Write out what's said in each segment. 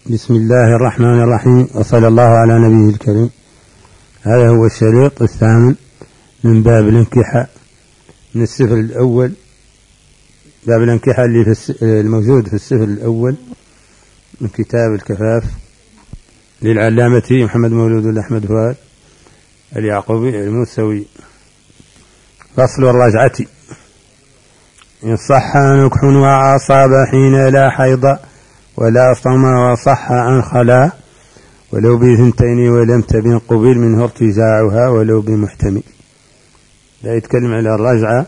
بسم الله الرحمن الرحيم، وصلى الله على نبيه الكريم. هذا هو الشريط الثامن من باب الانكحة من السفر الأول. باب الانكحة اللي الموجود في السفر الأول من كتاب الكفاف للعلامة محمد مولود أحمد فؤاد اليعقوبي الموسوي. فصل الرجعة. إن صح نكح وأصاب حين لا حيض ولا صم وصح أن خلا ولو بثنتين ولم تبن قبل منه ارتجاعها ولو بمحتمل. لا يتكلم على الرجعة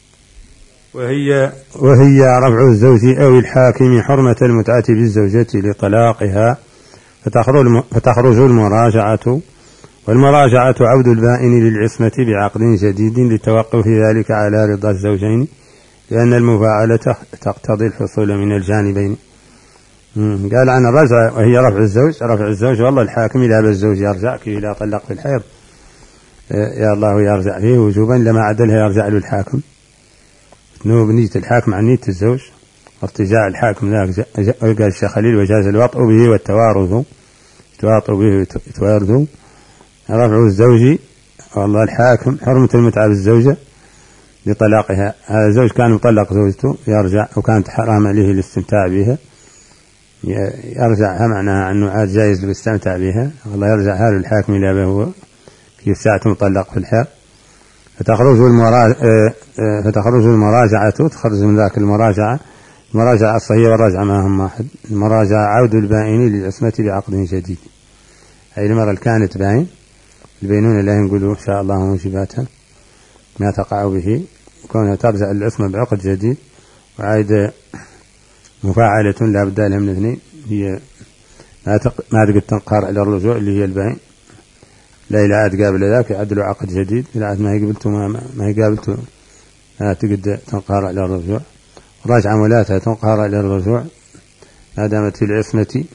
وهي رفع الزوج أو الحاكم حرمة المتعة بالزوجة لطلاقها، فتخرج المراجعة، والمراجعة عود البائن للعصمة بعقد جديد لتوقف ذلك على رضا الزوجين، لأن المفاعلة تقتضي الحصول من الجانبين. قال عن الرجعة وهي رفع الزوج والله الحاكم إذا بالزوج يرجع كي لا طلق في الحيض يا الله يرجع فيه وجوبا لما عدلها يرجع له الحاكم. نوب نية الحاكم عن نية الزوج، ارتجاع الحاكم ذاك. قال الشيخ خليل وجاز الوطء به والتوارث، رفع الزوج والله الحاكم حرمة المتعة بالزوجة لطلاقها. هذا الزوج كان مطلق زوجته يرجع وكانت حرام عليه الاستمتاع بها، يرجعها معناها أنه عاد جائز للاستمتاع بها، والله يرجعها للحاكم إلى هو كيف ساعة مطلق في الحال. فتخرج المراجعة، تخرج من ذاك المراجعة الصحيحة والرجعة ما هم واحد. المراجعة عود البائن للعصمة بعقد جديد، أي المرة اللي كانت باين البينونة لا ينقلوا إن شاء الله موجباتها ما تقع به، كونها ترجع للعصمة بعقد جديد وعايدة مفاعلة لا بد لها من اثنين، هي ما تقدر تنقر على الرجوع اللي هي الباين، لا إلى عاد قابل ذاك يعدلوا عقد جديد، إلى عاد ما يقبلته ما يقابلته لا تقدر تنقر على الرجوع. راجعة مولاتها تنقر على الرجوع ما دامت في العصمة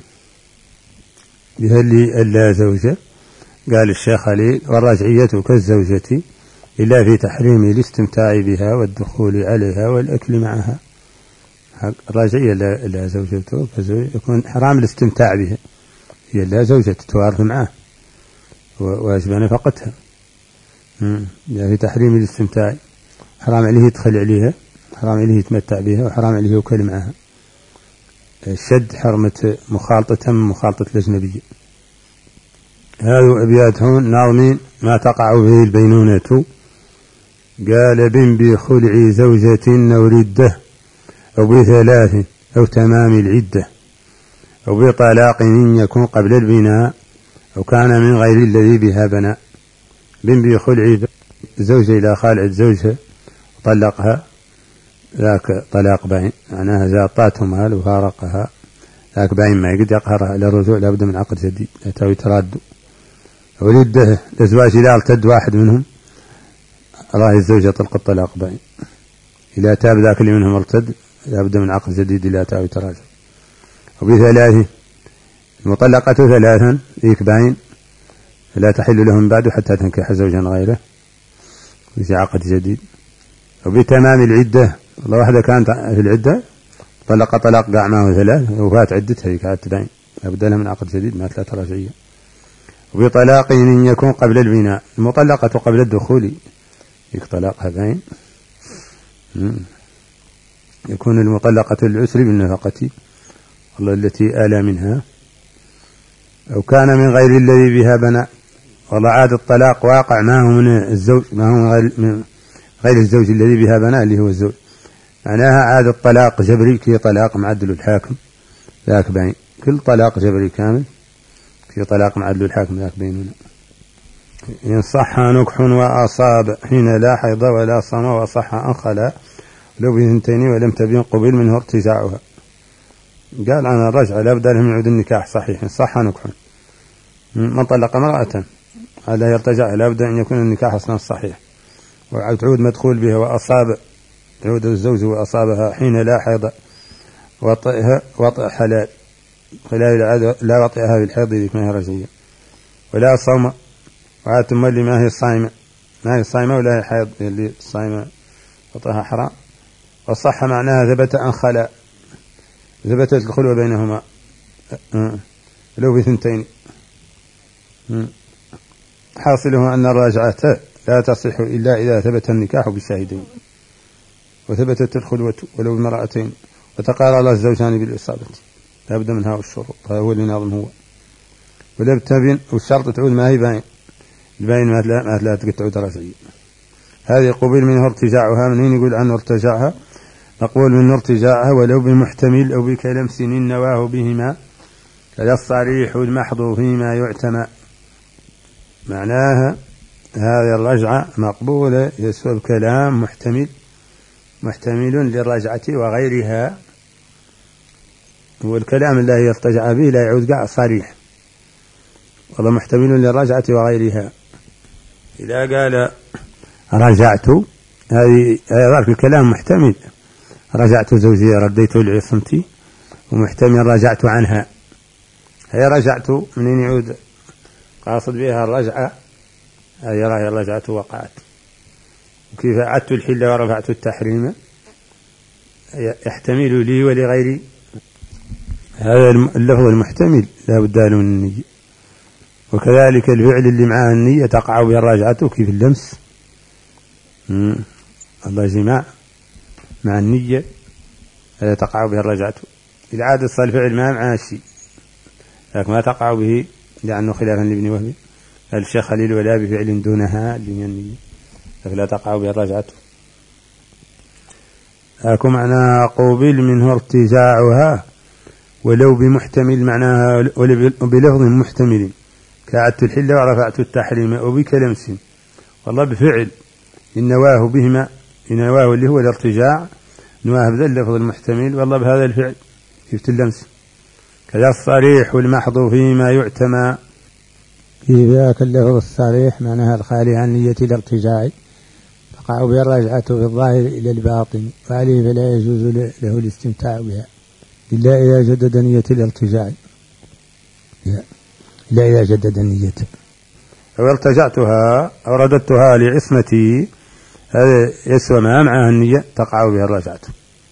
بها اللي ألا زوجة. قال الشيخ خليل والرجعية كالزوجة إلا في تحريم الاستمتاع بها والدخول عليها والأكل معها. الرجعية لا زوجته يكون حرام الاستمتاع بها، هي لا زوجة تتوارث معه واجب نفقتها. في تحريم الاستمتاع، حرام عليه يدخل عليها، حرام عليه يتمتع بها، وحرام عليه يوكل معها. الشد حرمة مخالطة من مخالطة الأجنبية. هذا أبيات هون ناظمين ما تقع به البينونة. قال بن بخلع زوجة أو ردة أو بثلاث أو تمام العدة أو بطلاق إن يكون قبل البناء أو كان من غير الذي بها بنى. بن بخلع زوجة إلى خالعت زوجها وطلقها، ذاك طلاق باين، معناها زاطاته مال وفارقها، ذاك باين ما يقدر يقهرها على الرجوع لابد من عقد جديد لا تاوي تراد. ولده الأزواج إذا ارتد واحد منهم راه الزوجة طلق الطلاق باين، إذا تاب ذاك اللي منهم ارتد لابد من عقد جديد لا تاوي تراجع. وبثلاث المطلقة ثلاثا ذيك باين لا تحل لهم بعد حتى تنكح زوجا غيره في عقد جديد. وبتمام العدة والله واحدة كانت في العدة طلق طلاق قاع معه ثلاث وفات عدتها ذيك عاد باين لابد لها من عقد جديد ما ثلاث رجعية. وبطلاق إن يكون قبل البناء، المطلقة قبل الدخول ذيك طلاقها باين، يكون المطلقة العسر بالنفقة والله التي آلى منها، أو كان من غير الذي بها بنى والله عاد الطلاق واقع ما هو من الزوج، ما هو من غير الزوج الذي بها بنى اللي هو الزوج، معناها عاد الطلاق جبري كي طلاق معدل الحاكم ذاك باين، كل طلاق جبري كامل كي طلاق معدل الحاكم ذاك بيننا. إن صح نكح وأصاب حين لا حيض ولا صم وصح أن خلا لو بثنتين ولم تبين قبل منه ارتجاعها. قال عن الرجعة لا بد له من عود النكاح صحيح. إن صح نكح من طلق امرأة هذا يرتجع لا بد أن يكون النكاح أصلا صحيح، وتعود مدخول بها وأصاب تعود الزوج وأصابها حين لا حيض وطئها وطئ حلال خلال لا وطئها بالحيض ذيك ما هي رجعية. ولا صوم وعاد ثم اللي ما هي الصائمة ولا هي حيض اللي الصائمة وطئها حرام. والصحة معناها ثبت أن خلا، ثبتت الخلوة بينهما ولو بثنتين. حاصله أن الراجعة لا تصح إلا إذا ثبت النكاح بالشاهدين وثبتت الخلوة ولو بمرأتين وتقارر الزوجان بالإصابة لا بد منها والشروط. هذا هو اللي ناظم هو. ولا بتبين والشرط تعود ما هي باين الباين ما لا تعود رجعية. هذه قبيل منه ارتجاعها. منين يقول عنه ارتجاعها؟ مقبول منه ارتجاعها ولو بمحتمل أو بكلمس نواه بهما كذا الصريح المحض فيما يعتمى. معناها هذه الرجعة مقبولة يسوى كلام محتمل للرجعة وغيرها. والكلام الذي يرتجع به لا يعود قاع صريح والله محتمل للرجعة وغيرها. إذا قال رجعت هذه ذلك الكلام محتمل. رجعت زوجي رديت لعصمتي ومحتمل رجعت عنها. هي رجعت منين يعود قاصد بها الرجعة. هذه راهي الرجعة وقعت. وكيف أعدت الحل ورفعت التحريم يحتمل لي ولغيري. هذا اللفظ المحتمل لا بد له من النية. وكذلك الفعل اللي معه النية تقع به الرجعة كيف اللمس. الله جماع مع النية هذا تقع به الرجعة. إذا عاد الفعل ما معه شيء لكن ما تقع به لأنه خلافا لابن وهب الشيخ خليل ولا بفعل دونها لمن النية فلا تقع به الرجعة. هاكم معناها قوبل منه ارتجاعها ولو بمحتمل معناها بلفظ محتمل كأعدت الحل ورفعت التحريم أو بكلمس والله بفعل النواه بهما. النواه اللي هو الارتجاع نواه بذا اللفظ المحتمل والله بهذا الفعل كيف اللمس كذا الصريح والمحض فيما يعتمى. كيف ذاك اللفظ الصريح معناها الخالي عن نية الارتجاع تقع به الرجعة في الظاهر إلى الباطن وعليه فلا يجوز له الاستمتاع بها إلا إذا جدد نية الارتجاع. إلا إذا جدد نية أو ارتجعتها أو رددتها لعصمتي هذا يسوى ما معها النية تقع به الرجعة.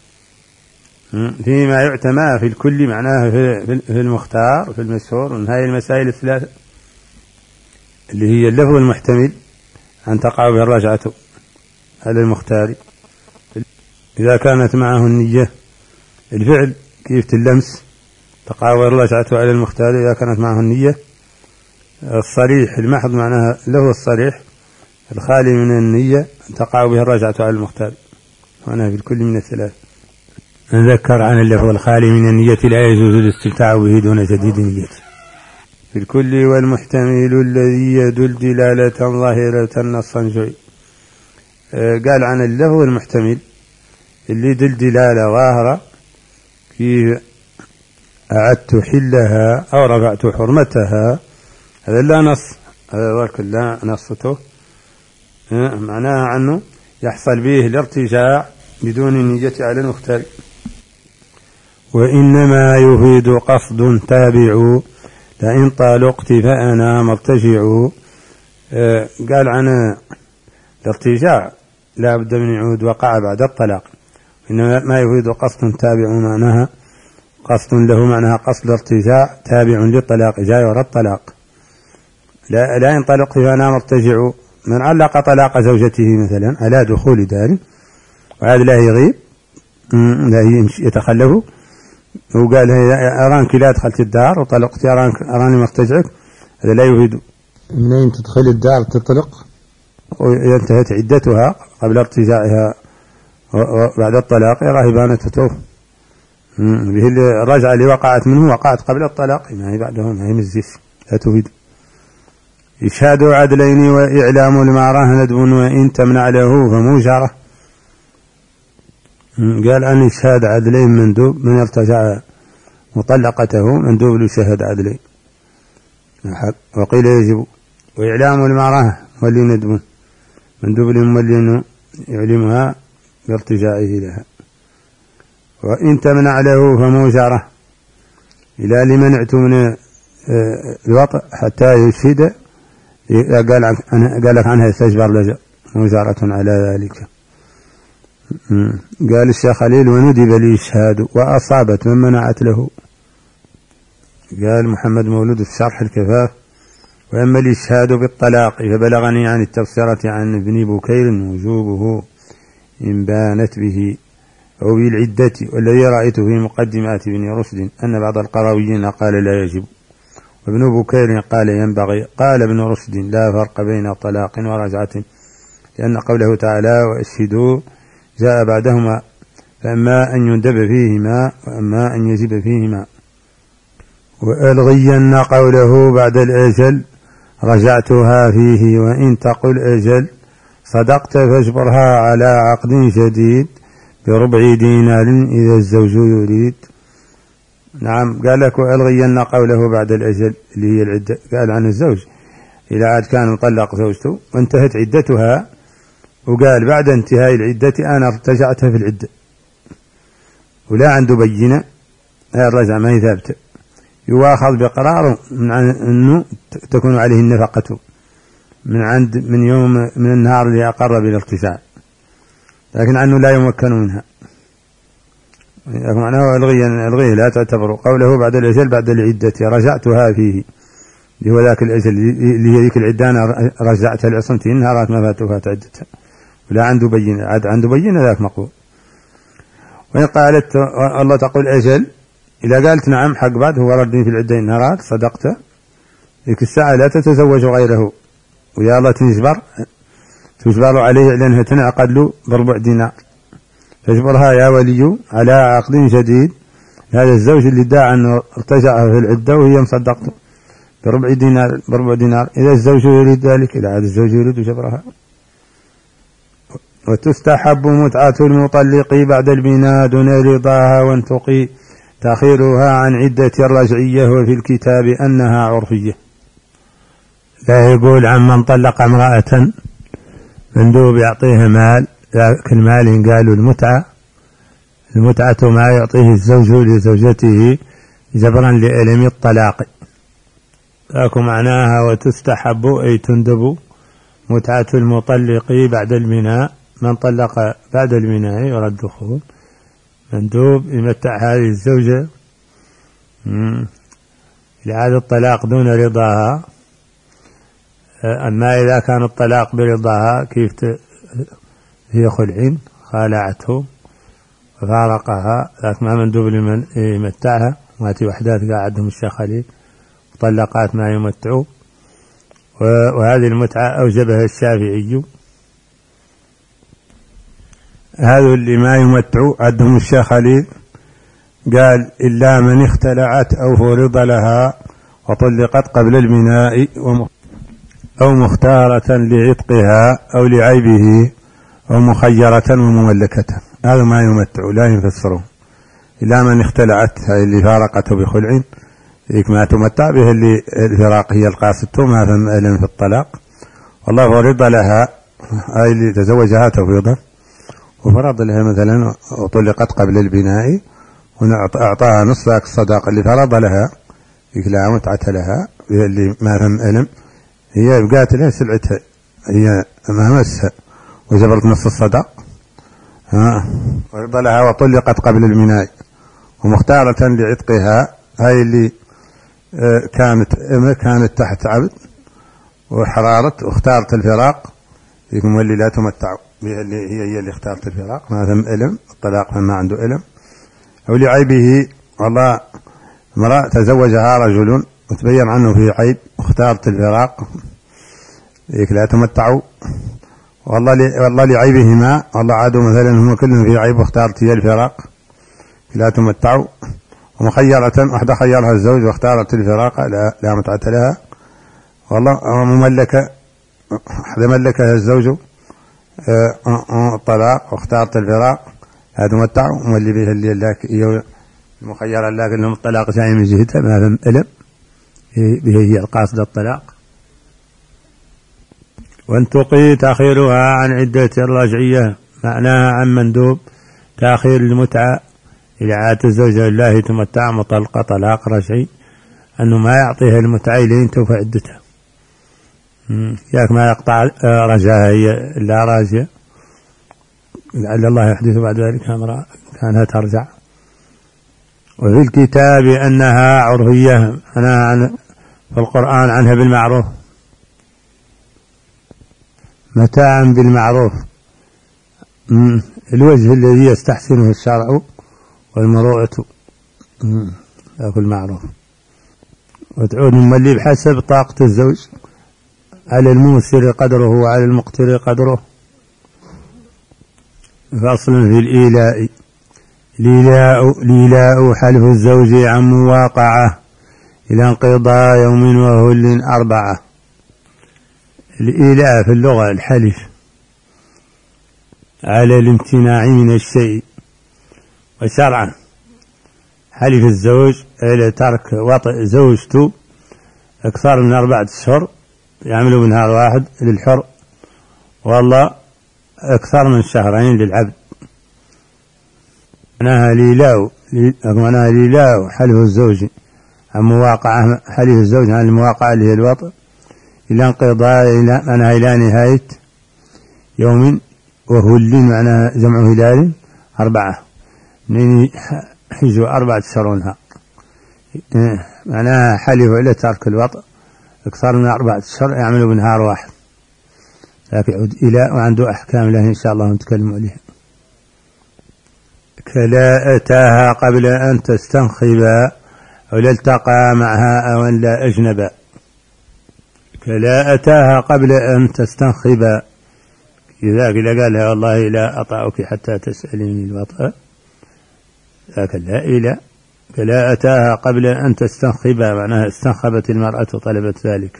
فيما يعتمى في الكل معناها في المختار في المشهور من هذه المسائل الثلاثة اللي هي اللفظ المحتمل أن تقع به الرجعة على المختار إذا كانت معه النية. الفعل كيف اللمس تقع به الرجعة على المختار إذا كانت معه النية. الصريح المحض معناها اللفظ الصريح الخالي من النية تقع به الرجعة على المختار معناها في الكل من الثلاث. نذكر عن اللفظ الخالي من النية لا يجوز الاستمتاع به دون جديد نية في الكل والمحتمل الذي يدل دلالة ظاهرة نصا جوي. قال عن اللفظ المحتمل اللي يدل دلالة ظاهرة كيف أعدت حلها أو رفعت حرمتها هذا لا نص. هذا ذلك لا نصته معناها عنه يحصل به الارتجاع بدون النية على المختار. وإنما يفيد قصد تابع لئن طالقت فأنا مرتجع. قال عن الارتجاع لا بد من يعود وقع بعد الطلاق. إنما ما يفيد قصد تابع معناها قصد له معناها قصد الارتجاع تابع للطلاق جاي وراء الطلاق. لا ينطلق فأنا مرتجع من علق طلاق زوجته مثلا على دخول دار وهذا لا يغيب لا يتخلف وقال أرانك لا دخلت الدار وطلقت أراني مرتجعك هذا لا يفيد. منين تدخل الدار تطلق وانتهت عدتها قبل ارتجاعها وبعد الطلاق يراه بانت توف به الرجعة اللي وقعت منه وقعت قبل الطلاق ما هي بعدهم ما هي مزيف لا تفيد. إشهاد عدلين وإعلام المعرة ندب وإن تمنع له فموجرة. قال عن إشهاد عدلين مندوب من ارتجع مطلقته مندوب لشهد عدلين وقيل يجب. وإعلام المعرة ولي ندب مندوب لمولي يعلمها بارتجاعه لها. وإن تمنع له فموجرة إلى لمنعت من الوطء حتى يشهد قال لك عنها يستجبر لجأ موجرة على ذلك. قال الشيخ خليل وندب لي إشهاد وأصابت من منعت له قال محمد مولود في شرح الكفاف: وأما الإشهاد بالطلاق فبلغني عن التبصرة عن ابن بكير وجوبه إن بانت به أو بالعدة، والذي رأيته في مقدمات ابن رشد أن بعض القرويين قال لا يجب، وابن بكير قال ينبغي. قال ابن رشد لا فرق بين طلاق ورجعة، لأن قوله تعالى وأشهدوا جاء بعدهما، فأما أن يندب فيهما وأما أن يجب فيهما. وألغين قوله بعد الأجل رجعتها فيه، وإن تقل أجل صدقت فاجبرها على عقد جديد بربع دينار إذا الزوج يريد. نعم، قال لك وألغين قوله بعد الأجل اللي هي العدة، قال عن الزوج إذا عاد كان مطلق زوجته وانتهت عدتها، وقال بعد انتهاء العدة أنا ارتجعتها في العدة ولا عنده بينة، هذا الرجع ما هي ثابتة، يواخذ بقراره من أنه تكون عليه النفقة من يوم من النهار اللي أقر بالارتجاع، لكن عنه لا يمكن منها. معناه الغيه لا تعتبر. قوله بعد الأجل بعد العدة رجعتها فيه، اللي هو ذاك الأجل اللي هي ذيك العدة أنا رجعتها لعصمتي إنها رات ما فاتها عدتها ولا عنده بينة، عنده بينة ذاك مقبول. وإن قالت الله تقول أجل، إذا قالت نعم حق بعد هو ردني في العدة إنها رات صدقت، ذيك الساعة لا تتزوج غيره، ويا الله تجبر عليه لأنها تنعقد له بربع دينار، تجبرها يا ولي على عقد جديد. هذا الزوج اللي ادعى أنه ارتجعها في العدة وهي مصدقته بربع دينار إذا الزوج يريد ذلك، إذا عاد الزوج يريد جبرها. وتستحب متعة المطلق بعد البناء دون رضاها، وانتقي تأخيرها عن عدة الرجعية، وفي الكتاب أنها عرفية. لا يقول عن من طلق امرأة مندوب يعطيها مال، لكن المال قالوا المتعة ما يعطيه الزوج لزوجته جبرا لألم الطلاق، لكن معناها وتستحب أي تندب متعة المطلق بعد البناء، من طلق بعد البناء يرى الدخول مندوب يمتع هذه الزوجة لهذا الطلاق دون رضاها. أما إذا كان الطلاق برضاها كيف هي خلعين خالعته وفارقها، لكن ما مندوب لمن يمتعها. ماتي وحدات قاعدهم الشيخ خليل مطلقات ما يمتعوا، وهذه المتعة أوجبها الشافعي. هذا اللي ما يمتعوا عندهم الشيخ خليل قال إلا من اختلعت أو فرض لها وطلقت قبل البناء أو مختارة لعتقها أو لعيبه أو مخيرة ومملكة، هذا ما يمتعوا لا يفسرون. إلا من اختلعت هاي اللي فارقته بخلع، ذيك ما تمتع به اللي الفراق هي القاصدة ما فهم ألم في الطلاق، والله فرض لها هاي اللي تزوجها تفريضا وفرض لها مثلا وطلقت قبل البناء وأعطاها نصف الصداق اللي فرض لها، ذيك لا متعة لها اللي ما فهم ألم، هي بقات لها سلعتها هي ما مسها وجبرت نصف الصداق ورض لها وطلقت قبل البناء ومختارة لعتقها، هاي اللي كانت تحت عبد وحرارت واختارت الفراق، يكون اللي لا تمتع بها اللي هي اللي اختارت الفراق ما ثم ألم الطلاق فما عنده ألم. أو لعيبه، والله امرأة تزوجها رجل وتبين عنه في عيب واختارت الفراق، ذيك لا تمتعوا. والله لعيبهما، والله عادوا مثلا هم كلهم في عيب واختارت هي الفراق لا تمتعوا. ومخيرة، واحدة خيرها الزوج واختارت الفراق لا متعة لها. والله مملكة، واحدة ملكها الزوج الطلاق واختارت الفراق هذا متع، واللي بها اللي هي المخيرة لكنهم الطلاق جاي من جهتها ما فهم ألم هي القاصدة الطلاق. وانتقي تأخيرها عن عدة الرجعية، معناها عن مندوب تأخير المتعة إذا عادت الزوجة لله تمتع مطلقة طلاق رجعي، أنه ما يعطيها المتعة لين توفى عدتها، ياك ما يقطع رجاها هي لا راجية لعل الله يحدث بعد ذلك امرأة كانها ترجع. وفي الكتاب أنها عرفية، أنا في القرآن عنها بالمعروف، متاعا بالمعروف، الوجه الذي يستحسنه الشرع والمروءة يأكل معروف. وتعود مملي بحسب طاقة الزوج، على الموسر قدره وعلى المقتر قدره. فصل في الإيلاء. الإيلاء حلف الزوج عن مواقعة إلى انقضاء يوم وهل 4. الإيلاء في اللغة الحلف على الامتناع من الشيء، وشرعا حلف الزوج على ترك وطئ زوجته أكثر من 4 أشهر يعملوا بنهار واحد للحر، والله أكثر من 2 شهرين للعبد. معناها ليلاو حلف الزوج عن مواقعة، حلف الزوج عن المواقعة اللي هي الوطئ إلى انقضاء، معناها إلى نهاية يوم وهل، معناها جمع هلال 4 من حجوا 4 أشهر ونهار. معناها حلف على ترك الوطئ أكثر من 4 أشهر يعملوا بنهار واحد، لكن يعود إلى وعنده أحكام له إن شاء الله نتكلم عليها. كلا أتاها قبل أن تستنخبا أو لا التقى معها أو أن لا أجنبا. كلا أتاها قبل أن تستنخبا، إذا قالها والله لا أطأك حتى تسأليني الوطأ، لكن لا إلى. كلا أتاها قبل أن تستنخبا، معناها استنخبت المرأة طلبت ذلك.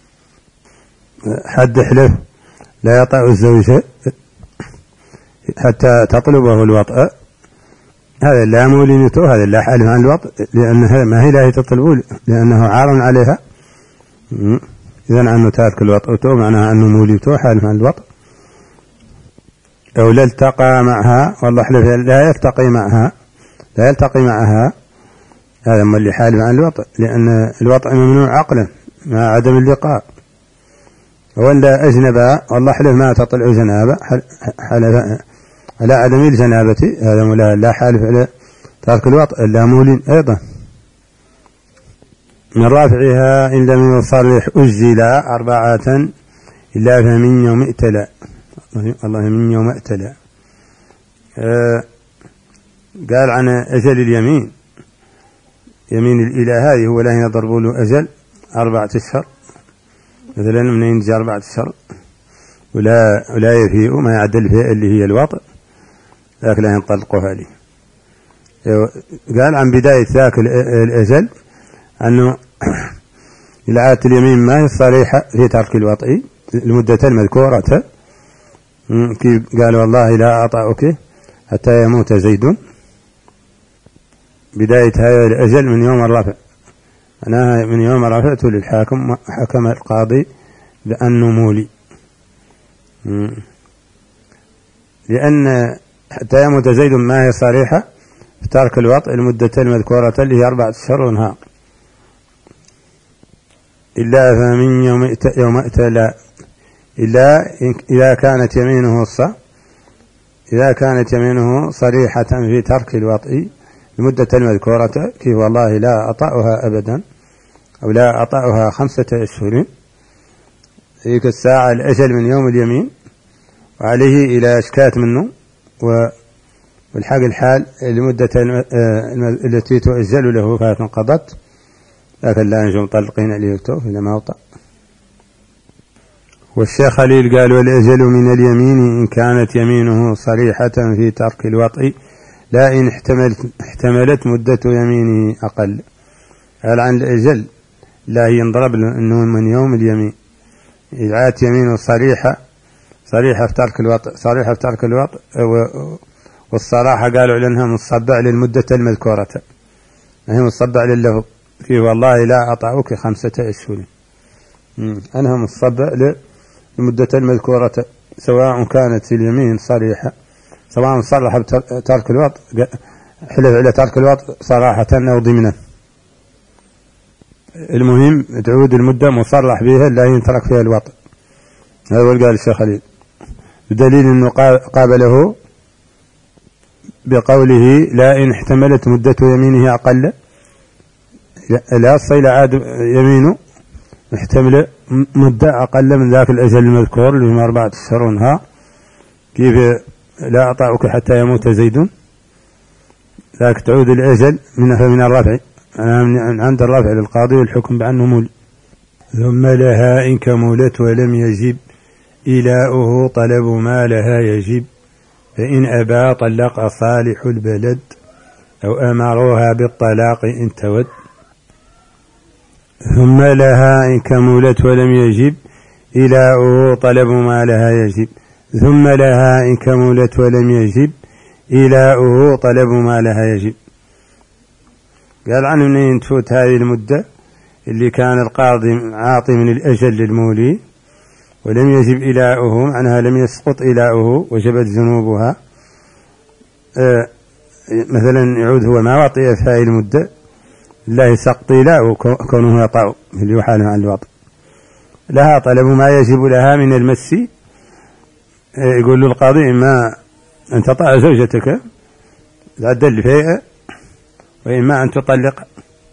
حد حلف لا يطأ الزوج حتى تطلبه الوطأ، هذا لا مولنته، هذا لا حالف عن الوطأ، لأنها ما هي لا تطلبه، لأنه عار عليها. إذن عنه تارك الوطأ معناها أنه مولنته حالف عن الوطأ. أو لا التقى معها، والله حلف لا يلتقي معها، هذا ما اللي حالف عن الوطأ، لأن الوطأ ممنوع عقلا مع عدم اللقاء. ولا أجنبا، والله حلف ما تطلع جنابة، حلف على عدم الجنابة، هذا لا حالف على ترك الوطأ إلا مولين أيضا. من رافعها إن لم يصرح أجل 4 إلا فمن يوم ائتلى، الله من يوم ائتلى. قال عن أجل اليمين، يمين الإله هذه هو لا يضرب له أجل 4 أشهر، مثلا من ينجي 4 أشهر ولا يفيء ما يعدل فيه اللي هي الوطأ، لكن لا ينطلقها لي. قال عن بداية ذاك الأجل أنه العادة اليمين ما هي صريحة في ترك الوطئ المدة المذكورة، كيف قال والله لا أطأك حتى يموت زيد. بداية هذا الأجل من يوم الرفع، أنا من يوم رفعته للحاكم حكم القاضي بأنه مولي، لأن حتى يموت زيد ما هي صريحة في ترك الوطئ المدة المذكورة اللي هي 4 أشهر ونهار، إلا فمن يوم ائتلى، إلا إذا كانت يمينه صريحة في ترك الوطئ المدة المذكورة، كيف والله لا أطأها أبدا أو لا أطأها 5 أشهر، ذيك الساعة الأجل من يوم اليمين، وعليه إلى أشكات منه والحق الحال لمدة التي تؤجل له فانقضت، لكن لا ينجم مطلقين عليه التوف إلى ما أوطأ. والشيخ خليل قال والأجل من اليمين إن كانت يمينه صريحة في ترك الوطئ لا إن احتملت مدة يمينه أقل. قال عن الأجل لا ينضرب النون من يوم اليمين، إذا عادت يمينه صريحة في ترك الوطئ، والصراحة قالوا لأنها مصبع للمدة المذكورة، هي مصبع لله فيه والله لا أطأك 5 أشهر، أنها مصبع للمدة المذكورة، سواء كانت اليمين صريحة، سواء صرح بترك الوطئ، حلف على ترك الوطئ صراحة أو ضمنا، المهم تعود المدة مصرح بها لا ينترك فيها الوطئ. هذا قال الشيخ خليل، بدليل أنه قابله بقوله لا إن احتملت مدة يمينه أقل، لا الصيل عاد يمينه محتمل مدة أقل من ذاك الأجل المذكور اللي هم 4 أشهر ونهار. كيف لا أطاعك حتى يموت زيد، ذاك تعود الأجل من الرفع، من عند الرفع للقاضي والحكم بأنه مول. ثم لها إن كملت ولم يجب إيلاؤه طلب ما لها يجب، فإن أبى طلق صالح البلد أو أمروها بالطلاق إن تود. ثم لها إن كملت ولم يجب إيلاؤه طلب ما لها يجب، ثم لها إن كملت ولم يجب إيلاؤه طلب ما لها يجب. قال عن منين تفوت هذه المدة اللي كان القاضي عاطي من الأجل للمولي ولم يجب إيلاؤه، معناها لم يسقط إيلاؤه وجبت ذنوبها. مثلا يعود هو ما وطئ في هذه المدة لا يسقط إيلاؤه كونه يطأ اللي يحال عن الوطء. لها طلب ما يجب لها من المس، يقول له القاضي إما أن تطأ زوجتك لعد الفيء وإما أن تطلق،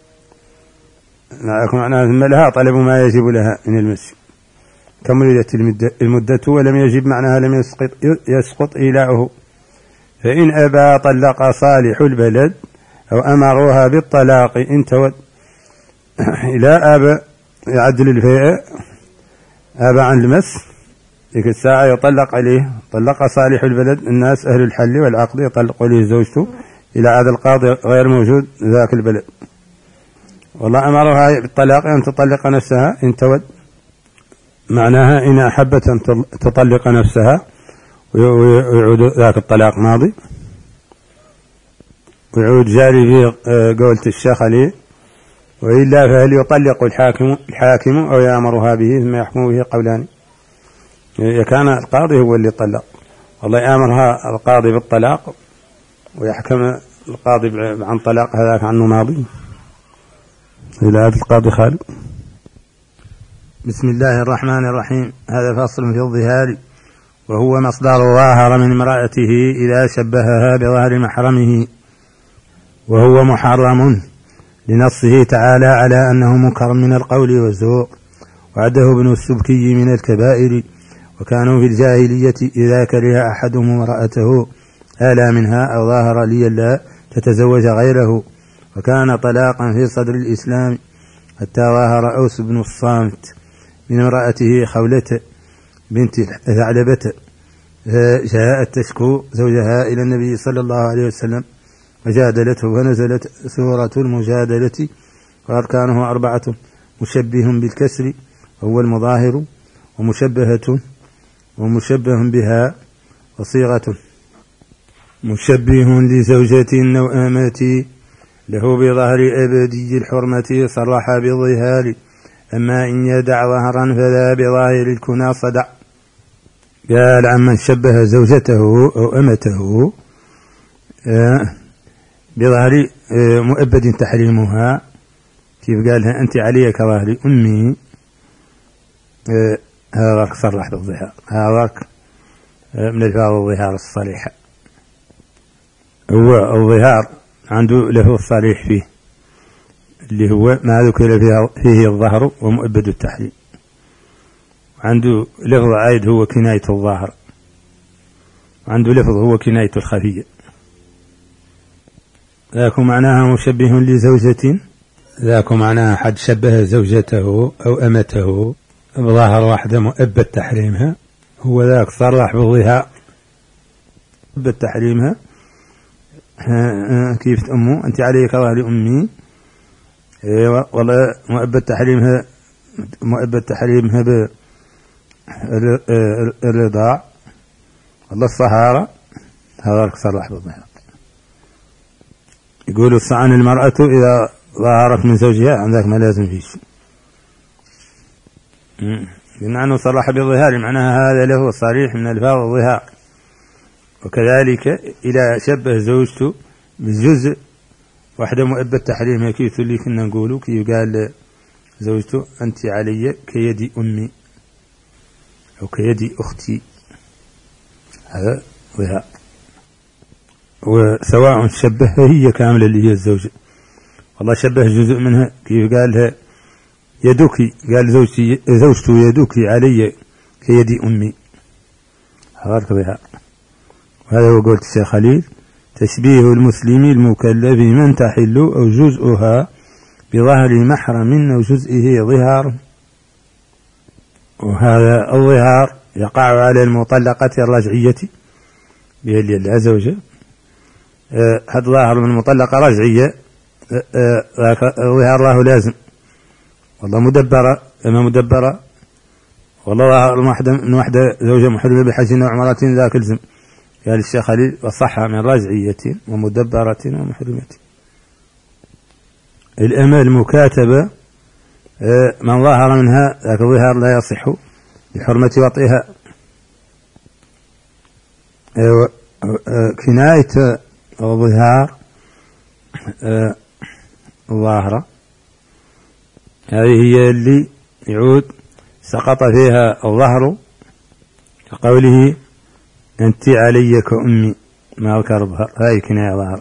معناها ثم لها طلب ما يجب لها من المس. كملت المدة ولم يجب معناها لم يسقط إيلاؤه. فإن أبى طلق صالح البلد أو أمروها بالطلاق إن تود. إلى أبى يعدل الفيء، أبى عن المس، ذيك الساعة يطلق عليه. طلق صالح البلد، الناس أهل الحل والعقد يطلقوا له زوجته إلى عاد القاضي غير موجود ذاك البلد. والله أمرها بالطلاق أن تطلق نفسها إن تود، معناها إن أحبت أن تطلق نفسها ويعود ذاك الطلاق ماضي، ويعود جاري في قولة الشيخ علي. وإلا فهل يطلق الحاكم أو يأمرها به ثم يحكم به قولان. كان القاضي هو اللي طلق، والله يأمرها القاضي بالطلاق ويحكم القاضي عن طلاق هذاك عنه ماضي. إلى هذا القاضي خالد. بسم الله الرحمن الرحيم. هذا فصل في الظهار، وهو مصدر ظاهر من امرأته إذا شبهها بظهر محرمه، وهو محرم لنصه تعالى على أنه منكر من القول والزور. وعده ابن السبكي من الكبائر، وكانوا في الجاهلية إذا كره أحدهم امرأته آلى منها أو ظاهر لئلا تتزوج غيره، وكان طلاقا في صدر الإسلام حتى ظاهر أوس بن الصامت من امرأته خولة بنت ثعلبة، جاءت تشكو زوجها إلى النبي صلى الله عليه وسلم فجادلته، ونزلت سورة المجادلة وأركانه 4: مشبه بالكسر وهو المظاهر، ومشبهة ومشبه بها، وصيغة مشبه لزوجة نوأمة له بظهر أبدي الحرمة صرح بالظهار، أما إن يدع ظهرا فلا بظاهر الكنى صدع. قال عمن شبه زوجته أو أمته بظهر مؤبد تحريمها، كيف قالها أنت علي كظهر أمي، هذاك صرح بالظهار، هذاك من الفاظ الظهار الصريحة. هو الظهار عنده لفظ صريح فيه اللي هو ما ذكر فيه الظهر ومؤبد التحريم، عنده لفظ عيد هو كناية الظاهر، عنده لفظ هو كناية الخفية. ذاك معناها مشبه لزوجة، ذاك معناها حد شبه زوجته أو أمته بظاهر واحدة مؤبد تحريمها، هو ذاك صرح بالظهار مؤبد تحريمها. كيف أمه أنت عليك ظهر أمي، والله مؤبد تحريمها بالرضاع، والله الصهارة، هذا صرح بالظهار. يقولوا عن المرأة إذا ظهرت من زوجها عن ذاك ما لازم فيش، لأنه صرح بالظهار معناها هذا له صريح من الفاظ الظهار. وكذلك إذا شبه زوجته بالجزء واحدة مؤبد تحريمها، كيف اللي كنا نقوله كي قال زوجته أنت علي كيدي أمي أو كيدي أختي، هذا ظهار. وسواء شبهها هي كاملة اللي هي الزوجة، والله شبه جزء منها كيف قالها يدك، قال زوجته يدك علي كيد أمي، هكذا. وهذا هو قولة الشيخ خليل: تشبيه المسلم المكلف من تحل أو جزءها بظهر محرم أو جزئه ظهار. وهذا الظهار يقع على المطلقة الرجعية بهي لا زوجة، هذا ظاهر من المطلقة رجعية، ظهار له لازم، والله مدبرة أما مدبرة، والله ظاهر من وحدة زوجة محرمة بحج أو عمرة ذاك الزم. قال الشيخ خليل: وصح من رجعية ومدبرة ومحرمة. الأمة المكاتبة من ظاهر منها ذاك الظهار لا يصح لحرمة وطئها. كناية الظهار الظاهرة هذه هي اللي يعود سقط فيها الظهر، كقوله: أنت علي كأمي ما كربها، هذه كناية ظهر.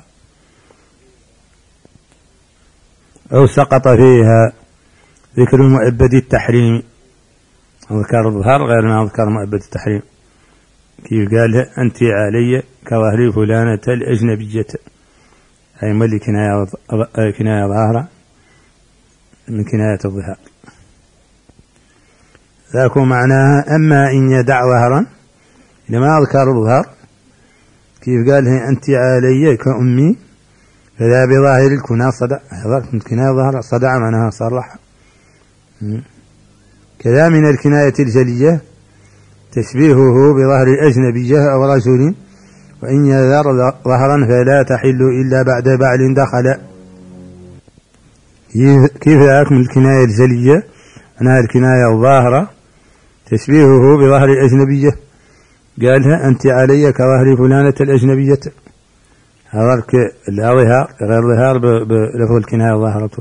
أو سقط فيها ذكر مؤبد التحريم، ذكر الظهر غير ما ذكر مؤبد التحريم، كيف قالها: أنت علي كظهر فلانة الأجنبية، هي ملي كناية ظاهرة من كناية الظهار، ذاك معناها. أما إن يدع ظهرا لما أذكر الظهر كيف قالها: أنت علي كأمي، فذا بظاهر الكناية صدع، من كناية ظهر صدع معناها صرح. كذا من الكناية الجلية تشبيهه بظهر الأجنبية أو رجل، وإن يذر ظهرا فلا تحل إلا بعد بعل دخل. كيف ذاك من الكناية الجلية أنها الكناية الظاهرة تشبيهه بظهر الأجنبية، قالها: أنت علي كظهر فلانة الأجنبية، هذا الظهار غير ظهار بلفظ الكناية ظاهرته،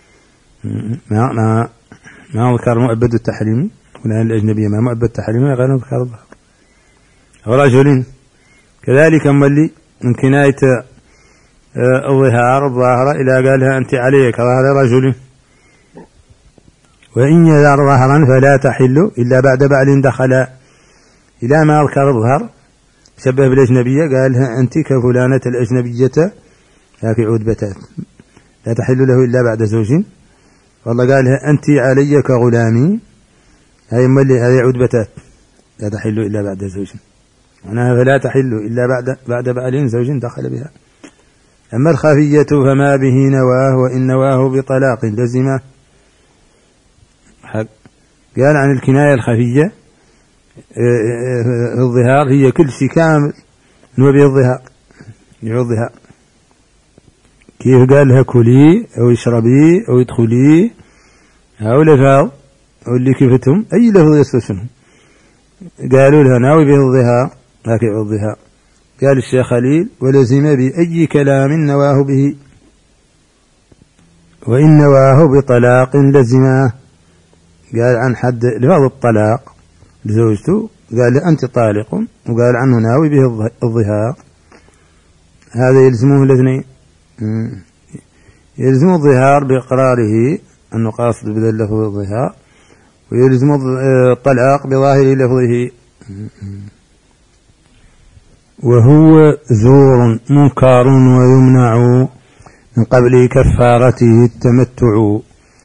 ما ذكر مؤبد التحريم ولا الأجنبية، ما مؤبد التحريم غير ذكر الظهر. ورجل كذلك ملي من كناية الظهار الظاهرة إلى قالها: أنت علي كظهر رجل. وإن يذر ظهرا فلا تحل إلا بعد بعل دخل، إلى ما ذكر الظهر شبه بالأجنبية، قالها: أنت كفلانة الأجنبية، هاك عود بتات لا تحل له إلا بعد زوج. والله قالها: أنت علي كغلامي، هاي ملي هذه عود بتات لا تحل إلا بعد زوج، معناها فلا تحل إلا بعد بعل زوج دخل بها. أما الخفية فما به نواه، وإن نواه بطلاق لزمه. قال عن الكناية الخفية الظهار هي كل شيء كامل نوى به الظهار، الظهار. كيف قالها: كلي أو اشربي أو ادخلي أو لفاظ أو اللي كيفتهم أي لفظ يسوسهم قالوا لها ناوي به الظهار، هكذا الظهار. قال الشيخ خليل: ولزم بأي كلام نواه به، وإن نواه بطلاق لزماه. قال عن حد لفظ الطلاق لزوجته، قال: أنت طالق، وقال عنه ناوي به الظهار، هذا يلزمه الاثنين. يلزم الظهار بإقراره أنه قاصد بدل لفظ الظهار، ويلزم الطلاق بظاهر لفظه. وهو زور منكر ويمنع من قبل كفارته التمتع.